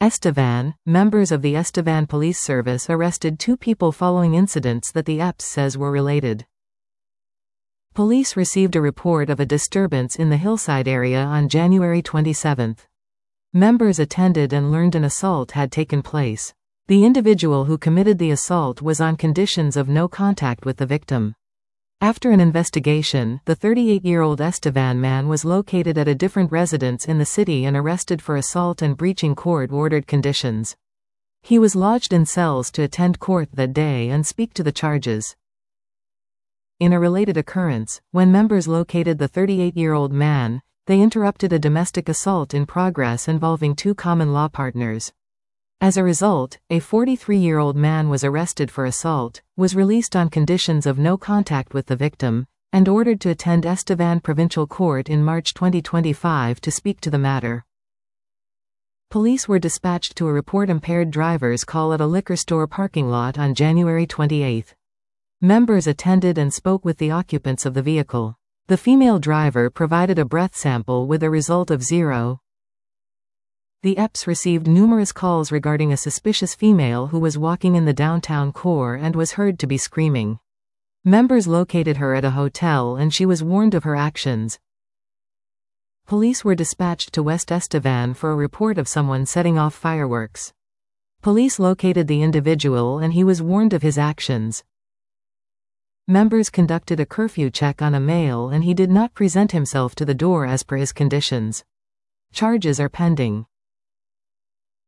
Estevan, members of the Estevan Police Service arrested 2 people following incidents that the EPS says were related. Police received a report of a disturbance in the Hillside area on January 27. Members attended and learned an assault had taken place. The individual who committed the assault was on conditions of no contact with the victim. After an investigation, the 38-year-old Estevan man was located at a different residence in the city and arrested for assault and breaching court-ordered conditions. He was lodged in cells to attend court that day and speak to the charges. In a related occurrence, when members located the 38-year-old man, they interrupted a domestic assault in progress involving 2 common-law partners. As a result, a 43-year-old man was arrested for assault, was released on conditions of no contact with the victim, and ordered to attend Estevan Provincial Court in March 2025 to speak to the matter. Police were dispatched to a report impaired driver's call at a liquor store parking lot on January 28. Members attended and spoke with the occupants of the vehicle. The female driver provided a breath sample with a result of 0. The EPS received numerous calls regarding a suspicious female who was walking in the downtown core and was heard to be screaming. Members located her at a hotel and she was warned of her actions. Police were dispatched to West Estevan for a report of someone setting off fireworks. Police located the individual and he was warned of his actions. Members conducted a curfew check on a male and he did not present himself to the door as per his conditions. Charges are pending.